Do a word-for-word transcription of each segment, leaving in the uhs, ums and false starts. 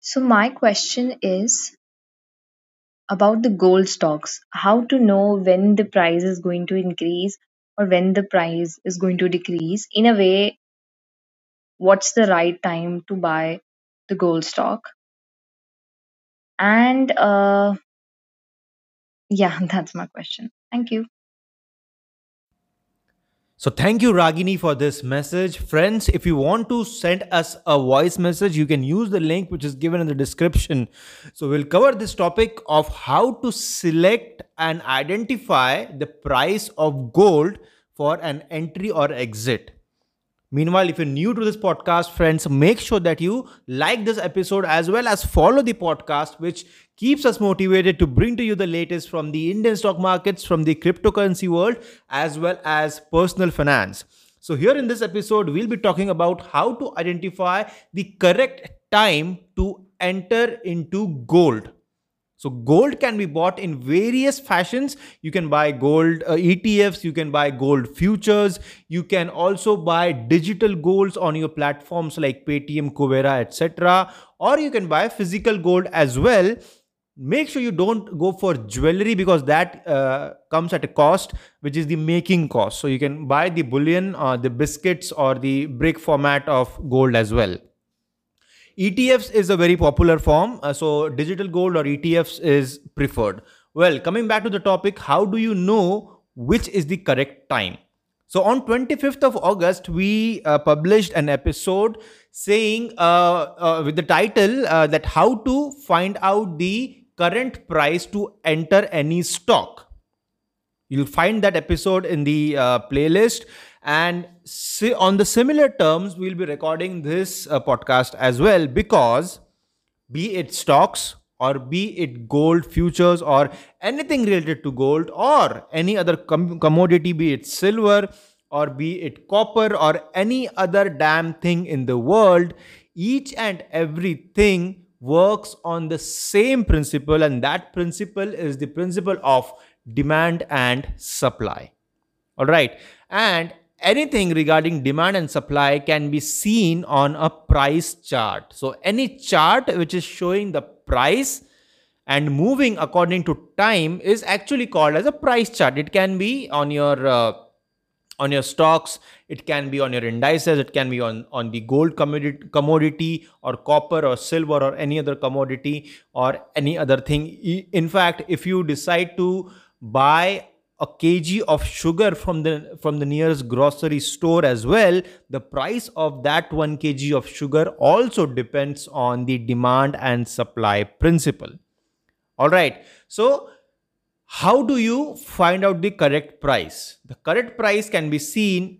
So, my question is about the gold stocks. How to know when the price is going to increase or when the price is going to decrease? In a way, what's the right time to buy the gold stock? And uh, yeah, that's my question. Thank you. So thank you, Ragini, for this message. Friends, if you want to send us a voice message, you can use the link which is given in the description. So we'll cover this topic of how to select and identify the price of gold for an entry or exit. Meanwhile, if you're new to this podcast, friends, make sure that you like this episode as well as follow the podcast, which keeps us motivated to bring to you the latest from the Indian stock markets, from the cryptocurrency world, as well as personal finance. So, here in this episode, we'll be talking about how to identify the correct time to enter into gold. So gold can be bought in various fashions. You can buy gold uh, E T Fs, you can buy gold futures, you can also buy digital golds on your platforms like Paytm, Kuvera, et cetera. Or you can buy physical gold as well. Make sure you don't go for jewelry because that uh, comes at a cost, which is the making cost. So you can buy the bullion, or the biscuits, or the brick format of gold as well. E T Fs is a very popular form, uh, so digital gold or E T Fs is preferred. Well, coming back to the topic, how do you know which is the correct time? So on twenty-fifth of August, we uh, published an episode saying uh, uh, with the title uh, that how to find out the current price to enter any stock. You'll find that episode in the uh, playlist. And si- on the similar terms, we'll be recording this uh, podcast as well, because be it stocks or be it gold futures or anything related to gold or any other com- commodity, be it silver or be it copper or any other damn thing in the world, each and everything works on the same principle, and that principle is the principle of demand and supply. All right. And anything regarding demand and supply can be seen on a price chart. So, any chart which is showing the price and moving according to time is actually called as a price chart. It can be on your uh, on your stocks, it can be on your indices, it can be on on the gold commodity commodity or copper or silver or any other commodity or any other thing. In fact, if you decide to buy a kg of sugar from the from the nearest grocery store as well, the price of that one kg of sugar also depends on the demand and supply principle. All right. So how do you find out the correct price? The correct price can be seen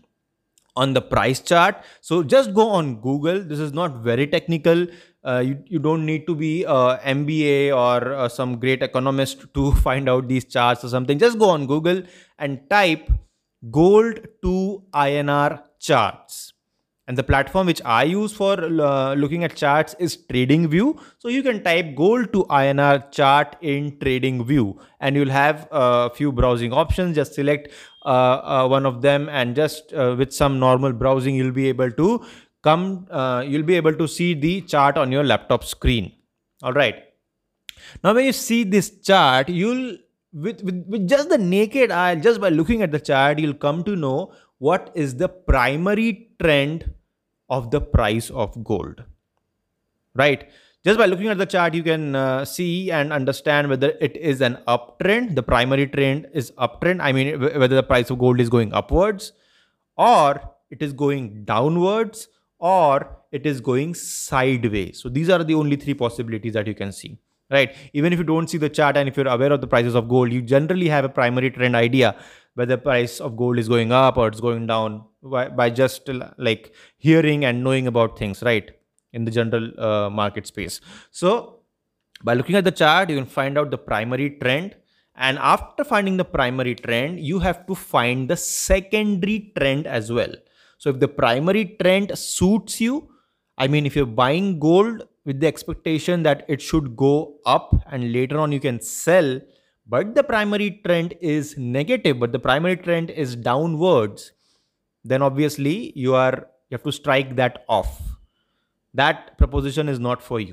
on the price chart. So just go on Google. This is not very technical. Uh, you, you don't need to be a M B A or uh, some great economist to find out these charts or something. Just go on Google and type gold to I N R charts. And the platform which I use for uh, looking at charts is TradingView. So you can type gold to I N R chart in TradingView and you'll have a few browsing options. Just select uh, uh, one of them, and just uh, with some normal browsing, you'll be able to come, uh, you'll be able to see the chart on your laptop screen. All right. Now, when you see this chart, you'll with, with, with just the naked eye, just by looking at the chart, you'll come to know what is the primary trend of the price of gold. Right? Just by looking at the chart, you can uh, see and understand whether it is an uptrend. The primary trend is uptrend. I mean, whether the price of gold is going upwards, or it is going downwards, or it is going sideways. So these are the only three possibilities that you can see. Right? Even if you don't see the chart and if you're aware of the prices of gold, you generally have a primary trend idea whether the price of gold is going up or it's going down by, by just uh, like hearing and knowing about things, right, in the general uh, market space. So by looking at the chart, you can find out the primary trend. And after finding the primary trend, you have to find the secondary trend as well. So if the primary trend suits you, I mean, if you're buying gold with the expectation that it should go up and later on you can sell, but the primary trend is negative, but the primary trend is downwards, then obviously you are you have to strike that off. That proposition is not for you.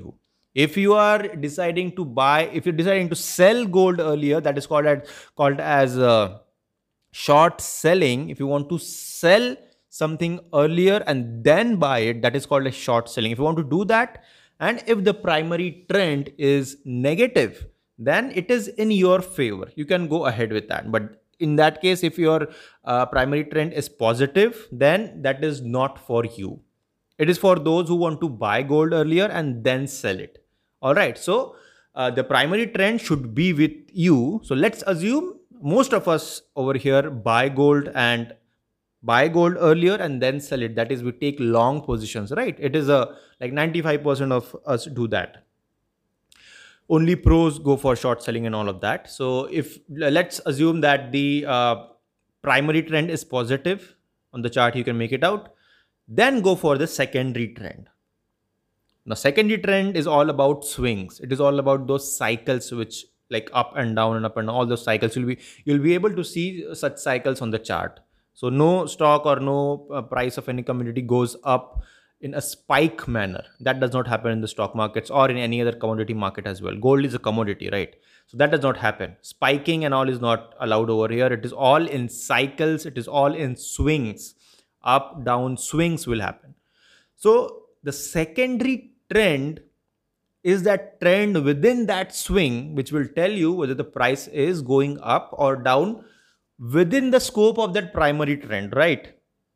If you are deciding to buy, if you're deciding to sell gold earlier, that is called as called as uh, short selling. If you want to sell something earlier and then buy it, that is called a short selling. If you want to do that, and if the primary trend is negative, then it is in your favor, you can go ahead with that. But in that case, if your uh, primary trend is positive, then that is not for you. It is for those who want to buy gold earlier and then sell it. All right. So uh, the primary trend should be with you. So let's assume most of us over here buy gold and buy gold earlier and then sell it. That is, we take long positions, right? It is a like ninety-five percent of us do that. Only pros go for short selling and all of that. So if let's assume that the uh, primary trend is positive on the chart, you can make it out. Then go for the secondary trend. Now, secondary trend is all about swings. It is all about those cycles which like up and down and up and down, all those cycles. You'll be you'll be able to see such cycles on the chart. So no stock or no uh, price of any commodity goes up in a spike manner. That does not happen in the stock markets or in any other commodity market as well. Gold is a commodity, right? So that does not happen. Spiking and all is not allowed over here. It is all in cycles. It is all in swings. Up, down, swings will happen. So the secondary trend is that trend within that swing, which will tell you whether the price is going up or down within the scope of that primary trend, right?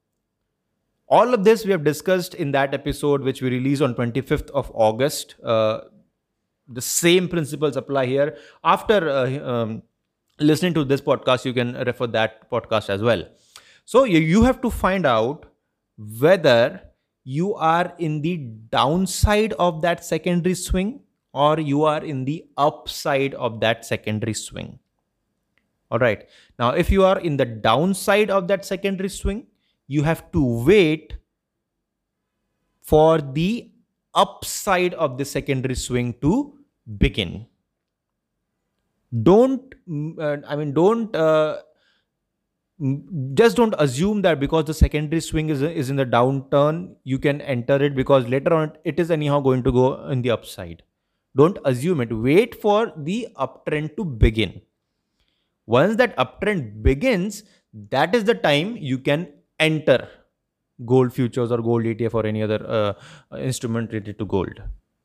All of this we have discussed in that episode, which we released on twenty-fifth of August. Uh, the same principles apply here. After uh, um, listening to this podcast, you can refer that podcast as well. So you, you have to find out whether you are in the downside of that secondary swing or you are in the upside of that secondary swing. All right. Now, if you are in the downside of that secondary swing, you have to wait for the upside of the secondary swing to begin. Don't, uh, I mean, don't, uh, just don't assume that because the secondary swing is, is in the downturn, you can enter it, because later on it is anyhow going to go in the upside. Don't assume it. Wait for the uptrend to begin. Once that uptrend begins, that is the time you can enter gold futures or gold E T F or any other uh, instrument related to gold.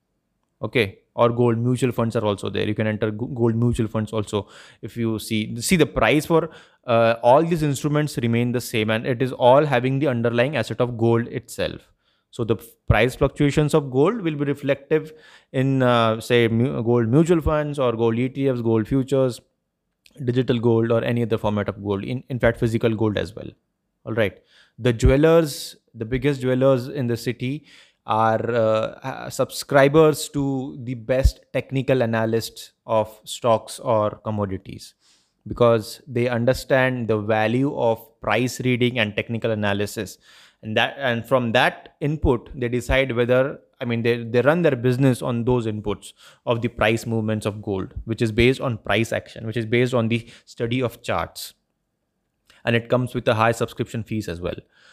Okay. Or gold mutual funds are also there. You can enter gold mutual funds also. If you see, see the price for uh, all these instruments remain the same, and it is all having the underlying asset of gold itself. So the price fluctuations of gold will be reflective in uh, say mu gold mutual funds or gold E T Fs, gold futures, digital gold, or any other format of gold. In, in fact, physical gold as well. All right. The jewelers, the biggest jewelers in the city, are uh, subscribers to the best technical analysts of stocks or commodities, because they understand the value of price reading and technical analysis, and that and from that input they decide whether, I mean, they, they run their business on those inputs of the price movements of gold, which is based on price action, which is based on the study of charts, and it comes with a high subscription fees as well.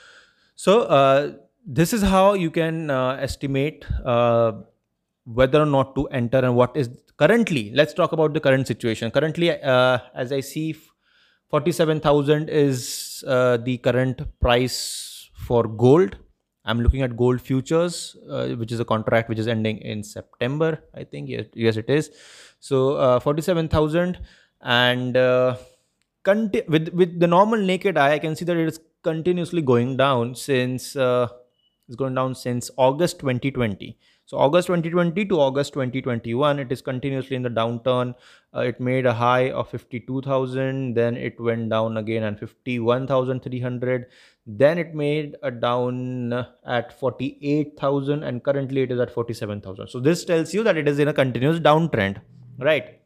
So uh, this is how you can uh, estimate uh, whether or not to enter, and what is currently. Let's talk about the current situation. Currently, uh, as I see, forty-seven thousand is uh, the current price for gold. I'm looking at gold futures, uh, which is a contract which is ending in September, I think. Yes, yes it is. So uh, forty-seven thousand, and uh, with with the normal naked eye, I can see that it is continuously going down since uh, it's going down since August twenty twenty. So August twenty twenty to August twenty twenty-one, it is continuously in the downturn. Uh, it made a high of fifty-two thousand, then it went down again at fifty-one thousand three hundred. Then it made a down at forty-eight thousand, and currently it is at forty-seven thousand. So this tells you that it is in a continuous downtrend, right?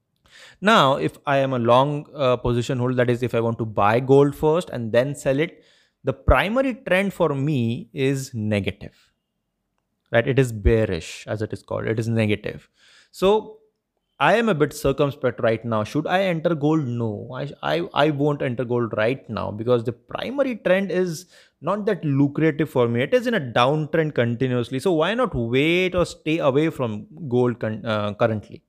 Now, if I am a long uh, position holder, that is, if I want to buy gold first and then sell it, the primary trend for me is negative, right? It is bearish, as it is called. It is negative. So I am a bit circumspect right now. Should I enter gold? No, I, I, I won't enter gold right now because the primary trend is not that lucrative for me. It is in a downtrend continuously. So why not wait or stay away from gold con- uh, currently?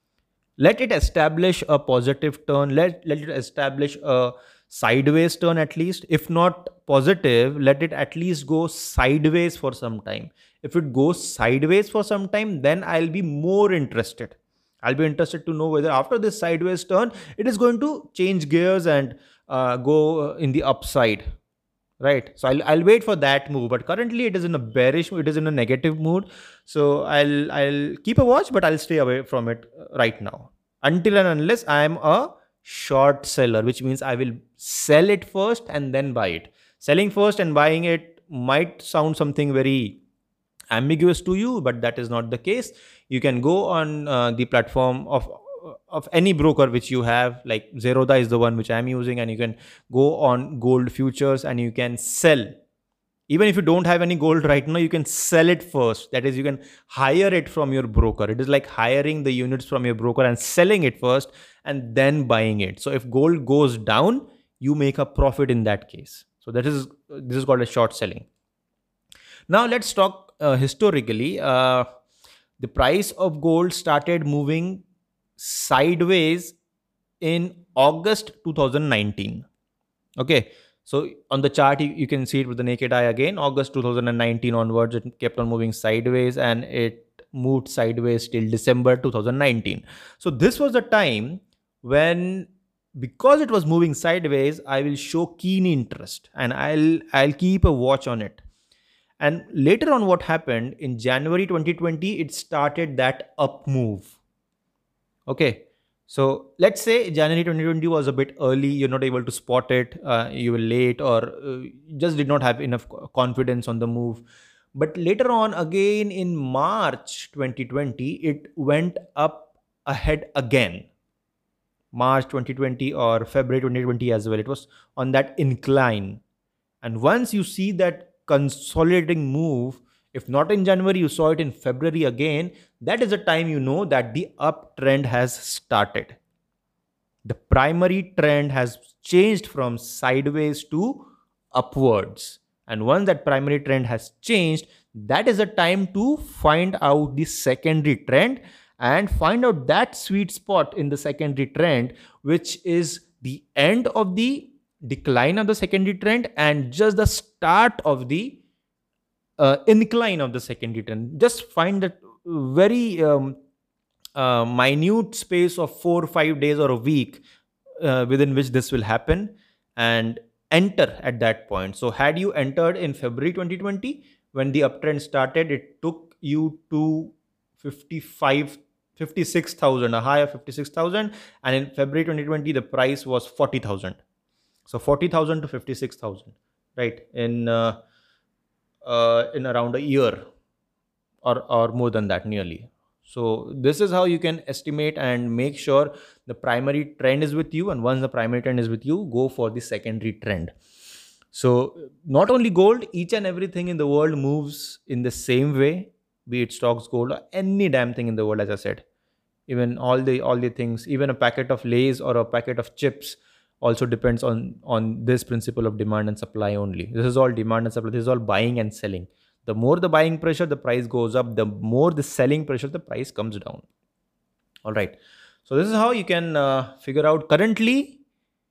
Let it establish a positive turn. Let, let it establish a sideways turn at least. If not positive, let it at least go sideways for some time. If it goes sideways for some time, then I'll be more interested. I'll be interested to know whether after this sideways turn, it is going to change gears and uh, go uh, in the upside, right? So I'll, I'll wait for that move, but currently it is in a bearish mood, it is in a negative mood. So i'll i'll keep a watch, but I'll stay away from it uh, right now, until and unless I am a short seller, which means I will sell it first and then buy it. Selling first and buying it might sound something very ambiguous to you, but that is not the case. You can go on uh, the platform of of any broker which you have, like Zerodha is the one which I'm using, and you can go on gold futures and you can sell. Even if you don't have any gold right now, you can sell it first. That is, you can hire it from your broker. It is like hiring the units from your broker and selling it first and then buying it. So if gold goes down, you make a profit in that case. So that is this is called a short selling. Now let's talk uh, historically. Uh, the price of gold started moving sideways in August two thousand nineteen. Okay, so on the chart, you, you can see it with the naked eye again. August two thousand nineteen onwards, it kept on moving sideways and it moved sideways till December two thousand nineteen. So this was the time when, because it was moving sideways, I will show keen interest and I'll I'll keep a watch on it. And later on, what happened in January twenty twenty, it started that up move. Okay. So let's say January twenty twenty was a bit early, you're not able to spot it, uh, you were late, or uh, just did not have enough confidence on the move. But later on, again in March twenty twenty, it went up ahead again. March twenty twenty or February twenty twenty as well. It was on that incline. And once you see that consolidating move, if not in January, you saw it in February again, that is the time you know that the uptrend has started. The primary trend has changed from sideways to upwards. And once that primary trend has changed, that is the time to find out the secondary trend and find out that sweet spot in the secondary trend, which is the end of the decline of the secondary trend and just the start of the uh, incline of the secondary trend. Just find that very um, uh, minute space of four or five days or a week uh, within which this will happen, and enter at that point. So had you entered in February twenty twenty, when the uptrend started, it took you to fifty-five fifty-six thousand, a high of fifty-six thousand, and in February twenty twenty the price was forty thousand. So forty thousand to fifty-six thousand, right, in uh, uh, in around a year, or or more than that, nearly. So this is how you can estimate and make sure the primary trend is with you, and once the primary trend is with you, go for the secondary trend. So not only gold, each and everything in the world moves in the same way, be it stocks, gold, or any damn thing in the world. As I said, even all the all the things, even a packet of Lays or a packet of chips also depends on on this principle of demand and supply only. This is all demand and supply. This is all buying and selling. The more the buying pressure, the price goes up. The more the selling pressure, the price comes down. All right. So this is how you can uh, figure out currently.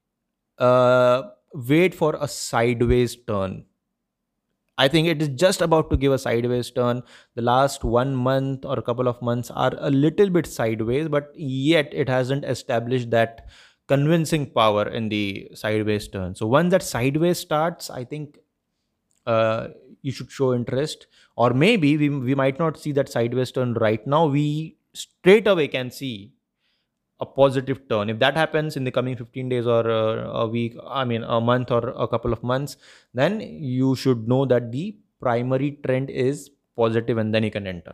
Uh, wait for a sideways turn. I think it is just about to give a sideways turn. The last one month or a couple of months are a little bit sideways, but yet it hasn't established that convincing power in the sideways turn. So once that sideways starts, I think uh, you should show interest. Or maybe we, we might not see that sideways turn right now. We straight away can see a positive turn. If that happens in the coming fifteen days or uh, a week, I mean a month or a couple of months, then you should know that the primary trend is positive, and then you can enter.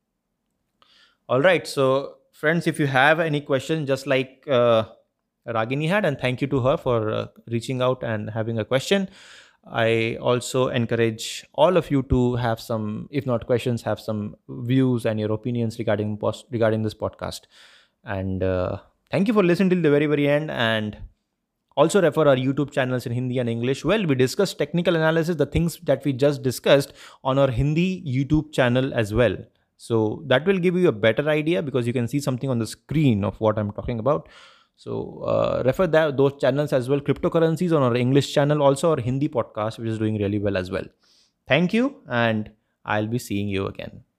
All right. So friends, if you have any questions, just like uh, Ragini had, and thank you to her for uh, reaching out and having a question. I also encourage all of you to have some, if not questions, have some views and your opinions regarding post, regarding this podcast. And uh, thank you for listening till the very, very end. And also refer our YouTube channels in Hindi and English. Well, we discussed technical analysis, the things that we just discussed on our Hindi YouTube channel as well. So that will give you a better idea because you can see something on the screen of what I'm talking about. So uh, refer that those channels as well. Cryptocurrencies on our English channel, also our Hindi podcast, which is doing really well as well. Thank you, and I'll be seeing you again.